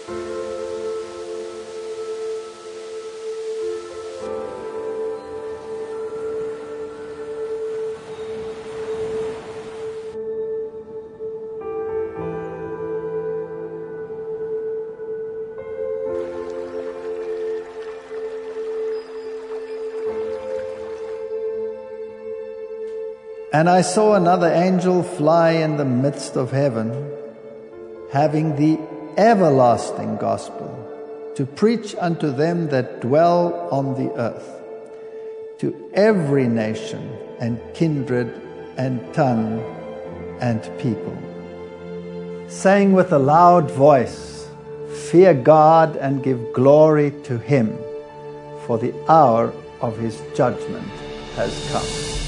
And I saw another angel fly in the midst of heaven, having the everlasting gospel, to preach unto them that dwell on the earth, to every nation and kindred and tongue and people, saying with a loud voice, Fear God and give glory to Him, for the hour of His judgment has come.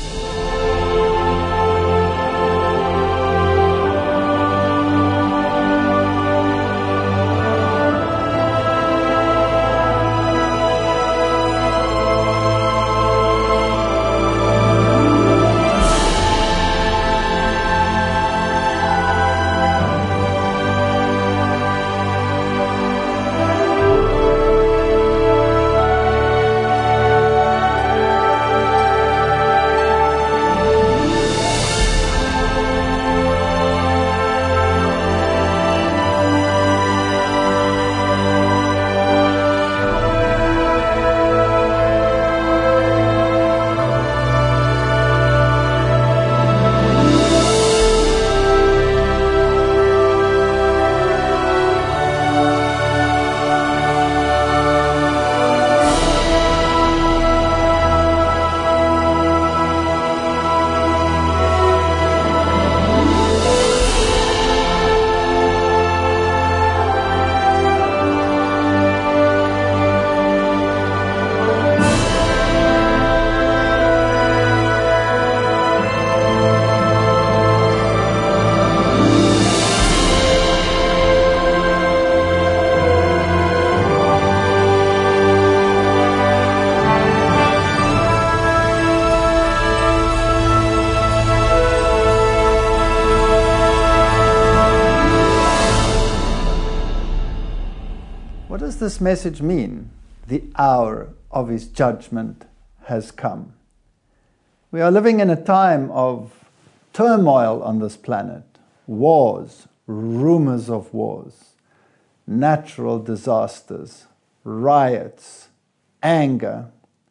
What does this message mean? The hour of His judgment has come. We are living in a time of turmoil on this planet. Wars, rumors of wars, natural disasters, riots, anger.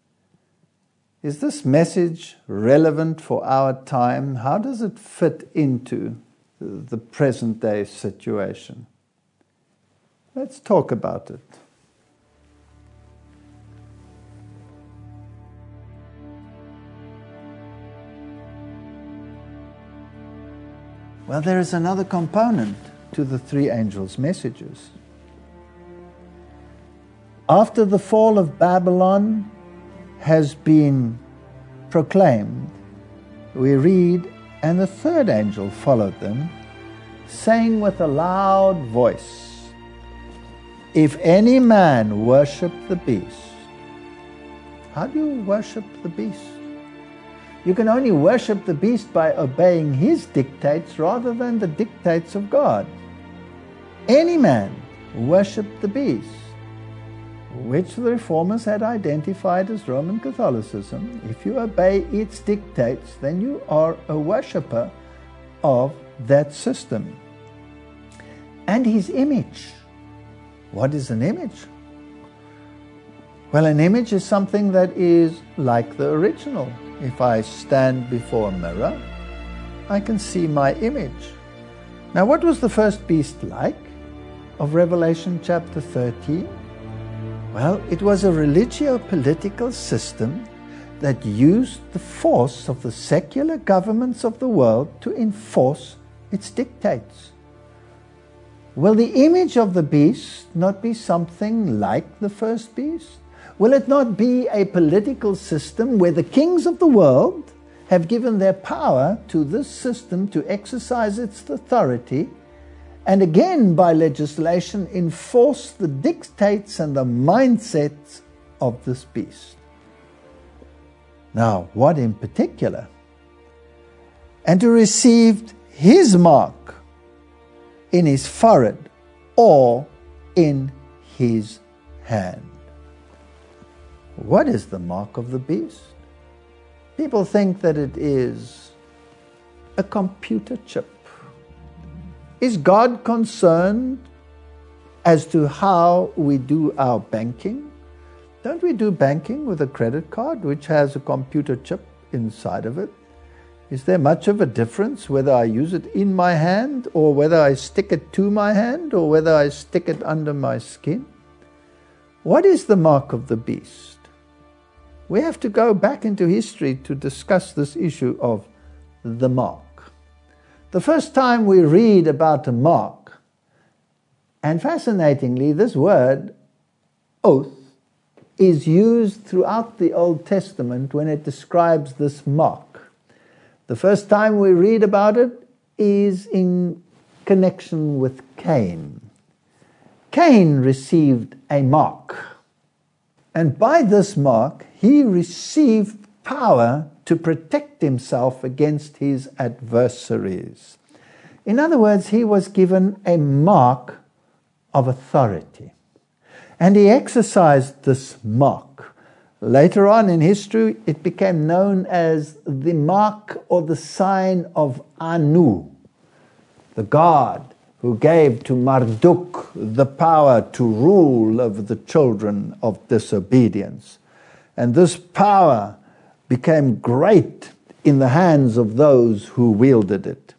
Is this message relevant for our time? How does it fit into the present day situation? Let's talk about it. Well, there is another component to the three angels' messages. After the fall of Babylon has been proclaimed, we read, and the third angel followed them, saying with a loud voice, If any man worship the beast. How do you worship the beast? You can only worship the beast by obeying his dictates rather than the dictates of God. Any man worship the beast, which the Reformers had identified as Roman Catholicism. If you obey its dictates, then you are a worshipper of that system. And his image. What is an image? Well, an image is something that is like the original. If I stand before a mirror, I can see my image. Now, what was the first beast like of Revelation chapter 13? Well, it was a religio-political system that used the force of the secular governments of the world to enforce its dictates. Will the image of the beast not be something like the first beast? Will it not be a political system where the kings of the world have given their power to this system to exercise its authority, and again by legislation enforce the dictates and the mindsets of this beast? Now, what in particular? And to receive his mark in his forehead or in his hand. What is the mark of the beast? People think that it is a computer chip. Is God concerned as to how we do our banking? Don't we do banking with a credit card which has a computer chip inside of it? Is there much of a difference whether I use it in my hand or whether I stick it to my hand or whether I stick it under my skin? What is the mark of the beast? We have to go back into history to discuss this issue of the mark. The first time we read about a mark, and fascinatingly, this word, oath, is used throughout the Old Testament when it describes this mark. The first time we read about it is in connection with Cain. Cain received a mark, and by this mark he received power to protect himself against his adversaries. In other words, he was given a mark of authority, and he exercised this mark. Later on in history, it became known as the mark or the sign of Anu, the god who gave to Marduk the power to rule over the children of disobedience. And this power became great in the hands of those who wielded it.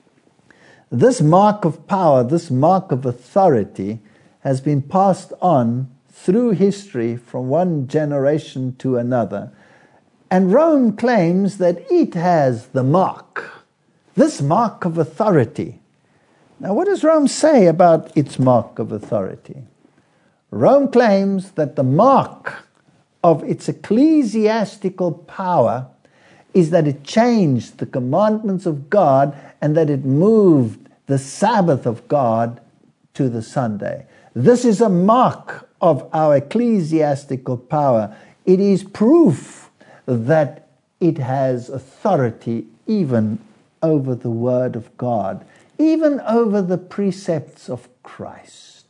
This mark of power, this mark of authority, has been passed on through history from one generation to another. And Rome claims that it has the mark, this mark of authority. Now, what does Rome say about its mark of authority? Rome claims that the mark of its ecclesiastical power is that it changed the commandments of God and that it moved the Sabbath of God to the Sunday. This is a mark of our ecclesiastical power. It is proof that it has authority even over the Word of God, even over the precepts of Christ.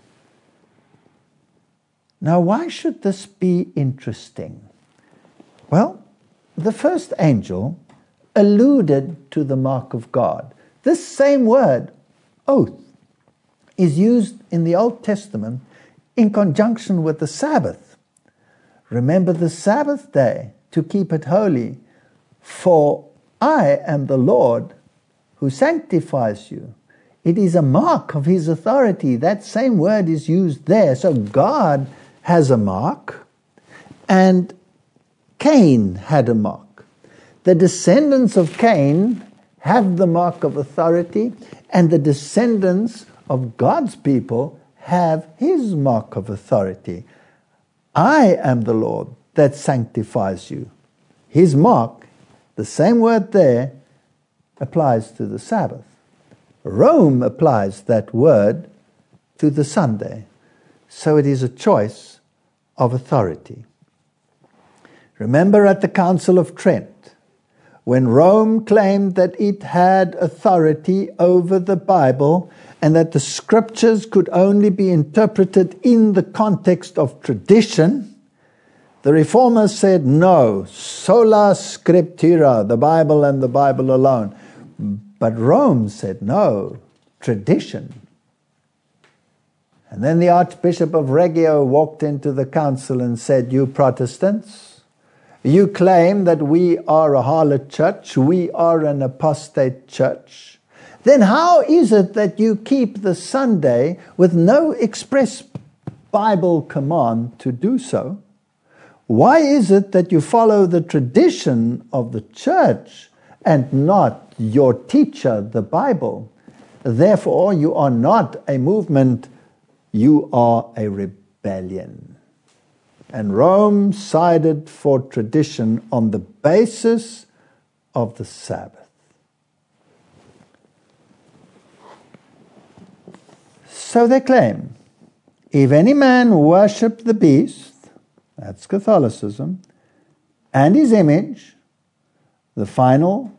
Now, why should this be interesting? Well, the first angel alluded to the mark of God. This same word, oath, is used in the Old Testament in conjunction with the Sabbath. Remember the Sabbath day to keep it holy, for I am the Lord who sanctifies you. It is a mark of his authority. That same word is used there. So God has a mark, and Cain had a mark. The descendants of Cain have the mark of authority, and the descendants of God's people have his mark of authority. I am the Lord that sanctifies you. His mark, the same word there, applies to the Sabbath. Rome applies that word to the Sunday. So it is a choice of authority. Remember at the Council of Trent, when Rome claimed that it had authority over the Bible and that the scriptures could only be interpreted in the context of tradition, the Reformers said, no, sola scriptura, the Bible and the Bible alone. But Rome said, no, tradition. And then the Archbishop of Reggio walked into the council and said, you Protestants, you claim that we are a harlot church, we are an apostate church. Then how is it that you keep the Sunday with no express Bible command to do so? Why is it that you follow the tradition of the church and not your teacher, the Bible? Therefore, you are not a movement, you are a rebellion. And Rome sided for tradition on the basis of the Sabbath. So they claim, if any man worship the beast, that's Catholicism, and his image, the final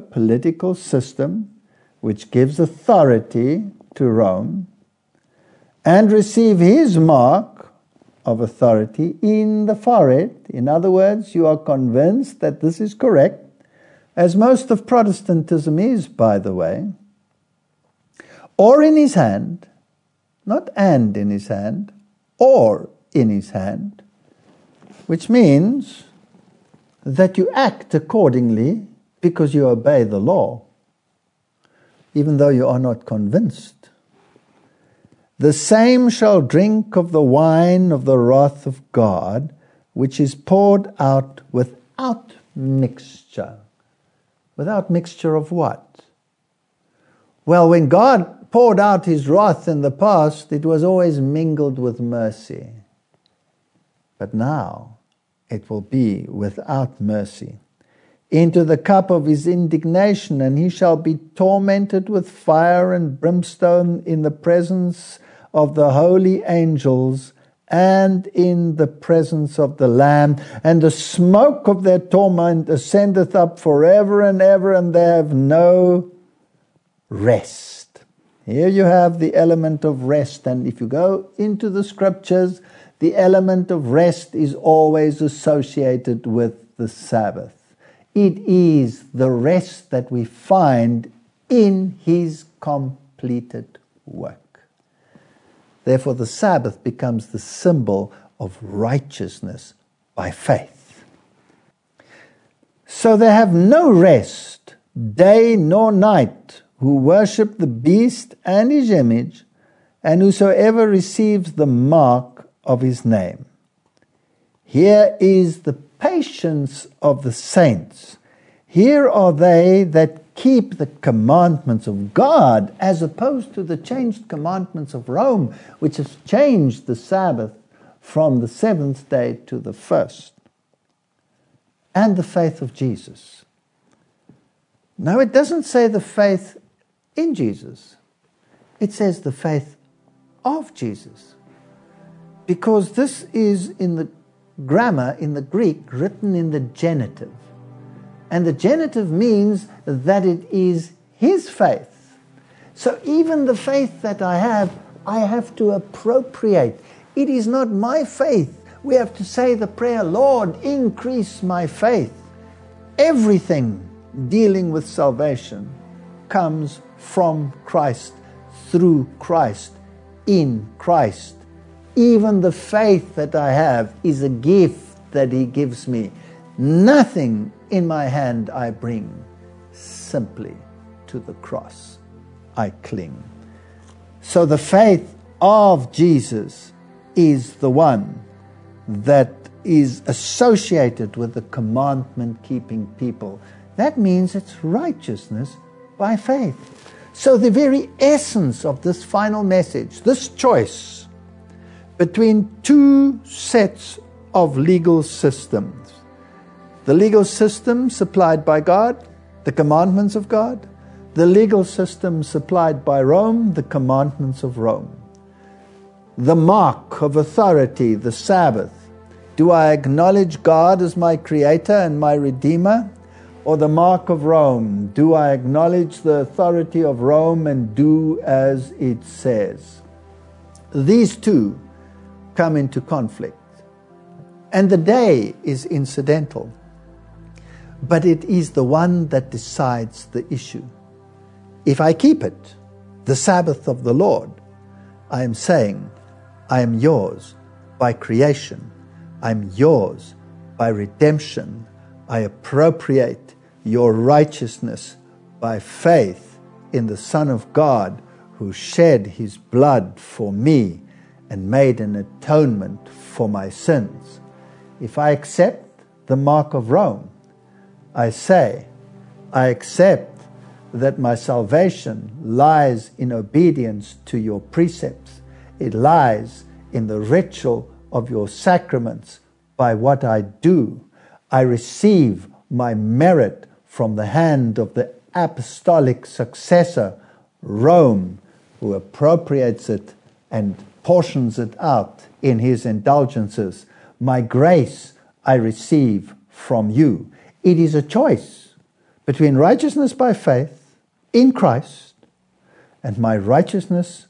religio-political system which gives authority to Rome, and receive his mark of authority in the forehead. In other words, you are convinced that this is correct, as most of Protestantism is, by the way, or in his hand, not and in his hand, or in his hand, which means that you act accordingly because you obey the law, even though you are not convinced. The same shall drink of the wine of the wrath of God, which is poured out without mixture. Without mixture of what? Well, when God poured out his wrath in the past, it was always mingled with mercy. But now it will be without mercy. Into the cup of his indignation, and he shall be tormented with fire and brimstone in the presence of the holy angels and in the presence of the Lamb. And the smoke of their torment ascendeth up forever and ever, and they have no rest. Here you have the element of rest, and if you go into the scriptures, the element of rest is always associated with the Sabbath. It is the rest that we find in his completed work. Therefore, the Sabbath becomes the symbol of righteousness by faith. So they have no rest, day nor night, who worship the beast and his image, and whosoever receives the mark of his name. Here is the patience of the saints. Here are they that keep the commandments of God, as opposed to the changed commandments of Rome, which has changed the Sabbath from the seventh day to the first. And the faith of Jesus. No, it doesn't say the faith in Jesus. It says the faith of Jesus. Because this is in the grammar, in the Greek, written in the genitive. And the genitive means that it is his faith. So even the faith that I have to appropriate. It is not my faith. We have to say the prayer, Lord, increase my faith. Everything dealing with salvation comes from Christ, through Christ, in Christ. Even the faith that I have is a gift that he gives me. Nothing in my hand I bring, simply to the cross I cling. So the faith of Jesus is the one that is associated with the commandment-keeping people. That means it's righteousness by faith. So the very essence of this final message, this choice between two sets of legal systems, the legal system supplied by God, the commandments of God, the legal system supplied by Rome, the commandments of Rome. The mark of authority, the Sabbath. Do I acknowledge God as my Creator and my Redeemer? Or the mark of Rome? Do I acknowledge the authority of Rome and do as it says? These two come into conflict. And the day is incidental. But it is the one that decides the issue. If I keep it, the Sabbath of the Lord, I am saying, I am yours by creation. I am yours by redemption. I appropriate your righteousness by faith in the Son of God, who shed his blood for me and made an atonement for my sins. If I accept the mark of Rome, I say, I accept that my salvation lies in obedience to your precepts. It lies in the ritual of your sacraments by what I do. I receive my merit from the hand of the apostolic successor, Rome, who appropriates it and portions it out in his indulgences. My grace I receive from you. It is a choice between righteousness by faith in Christ and my righteousness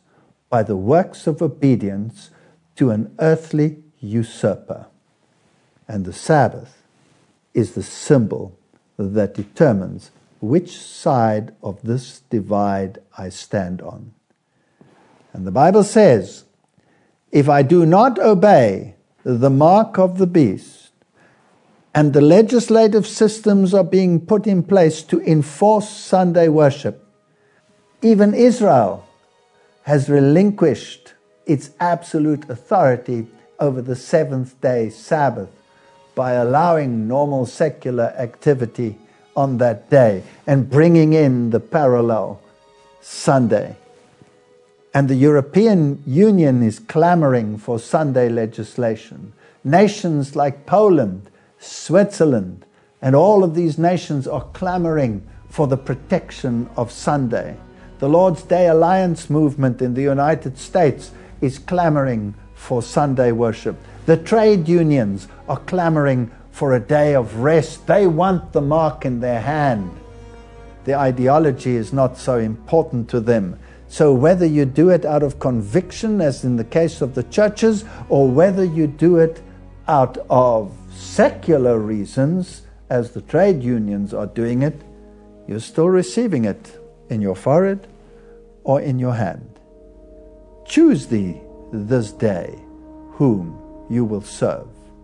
by the works of obedience to an earthly usurper. And the Sabbath is the symbol that determines which side of this divide I stand on. And the Bible says, if I do not obey the mark of the beast, and the legislative systems are being put in place to enforce Sunday worship, even Israel has relinquished its absolute authority over the seventh-day Sabbath by allowing normal secular activity on that day and bringing in the parallel Sunday. And the European Union is clamoring for Sunday legislation. Nations like Poland, Switzerland, and all of these nations are clamoring for the protection of Sunday. The Lord's Day Alliance movement in the United States is clamoring for Sunday worship. The trade unions are clamoring for a day of rest. They want the mark in their hand. The ideology is not so important to them. So whether you do it out of conviction, as in the case of the churches, or whether you do it out of secular reasons, as the trade unions are doing it, you're still receiving it in your forehead or in your hand. Choose thee this day whom you will serve.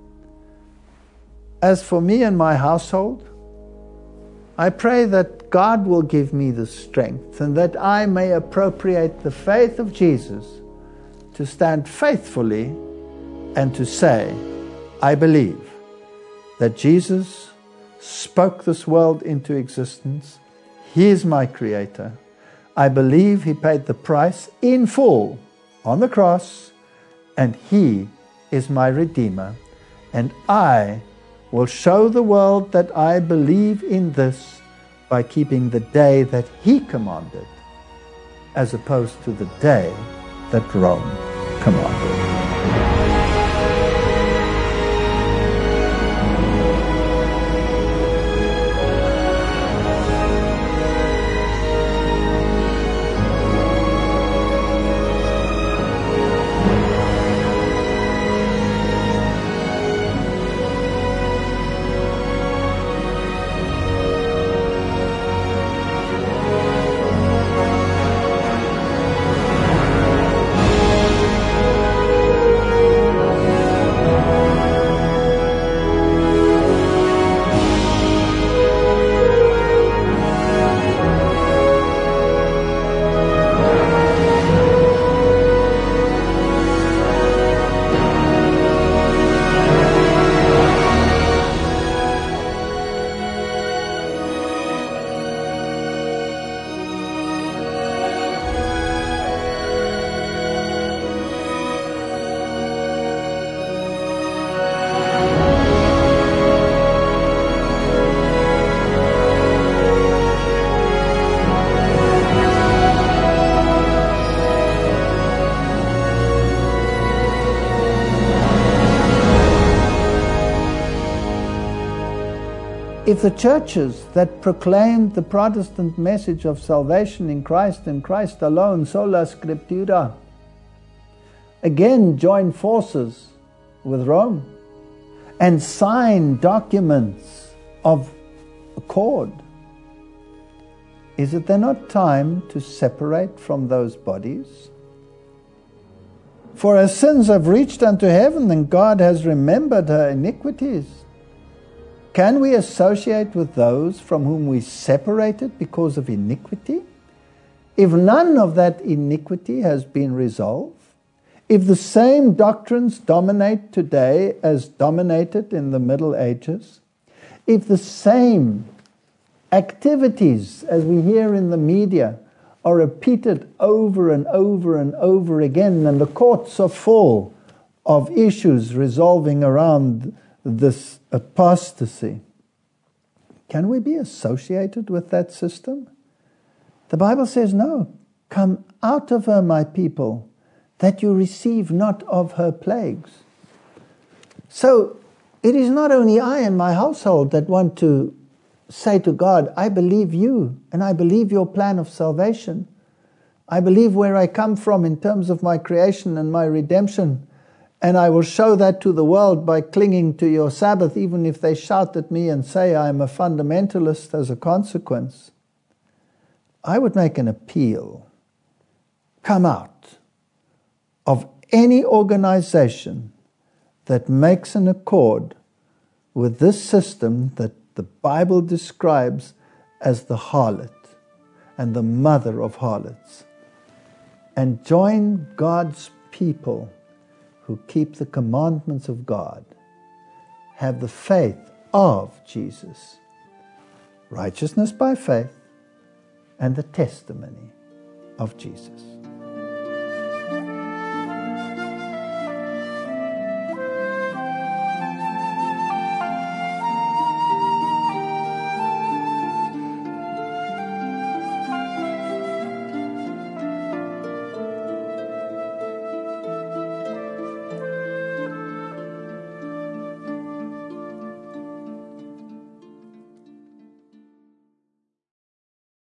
As for me and my household, I pray that God will give me the strength and that I may appropriate the faith of Jesus to stand faithfully and to say, I believe that Jesus spoke this world into existence. He is my Creator. I believe He paid the price in full on the cross, and He is my Redeemer. And I will show the world that I believe in this by keeping the day that He commanded, as opposed to the day that Rome commanded. If the churches that proclaimed the Protestant message of salvation in Christ and Christ alone, sola scriptura, again join forces with Rome and sign documents of accord, is it then not time to separate from those bodies? For her sins have reached unto heaven, and God has remembered her iniquities. Can we associate with those from whom we separated because of iniquity? If none of that iniquity has been resolved, if the same doctrines dominate today as dominated in the Middle Ages, if the same activities, as we hear in the media, are repeated over and over and over again, and the courts are full of issues resolving around this apostasy, can we be associated with that system? The Bible says, no, come out of her, my people, that you receive not of her plagues. So it is not only I and my household that want to say to God, I believe you and I believe your plan of salvation. I believe where I come from in terms of my creation and my redemption, and I will show that to the world by clinging to your Sabbath, even if they shout at me and say I am a fundamentalist as a consequence. I would make an appeal. Come out of any organization that makes an accord with this system that the Bible describes as the harlot and the mother of harlots, and join God's people who keep the commandments of God, have the faith of Jesus, righteousness by faith, and the testimony of Jesus.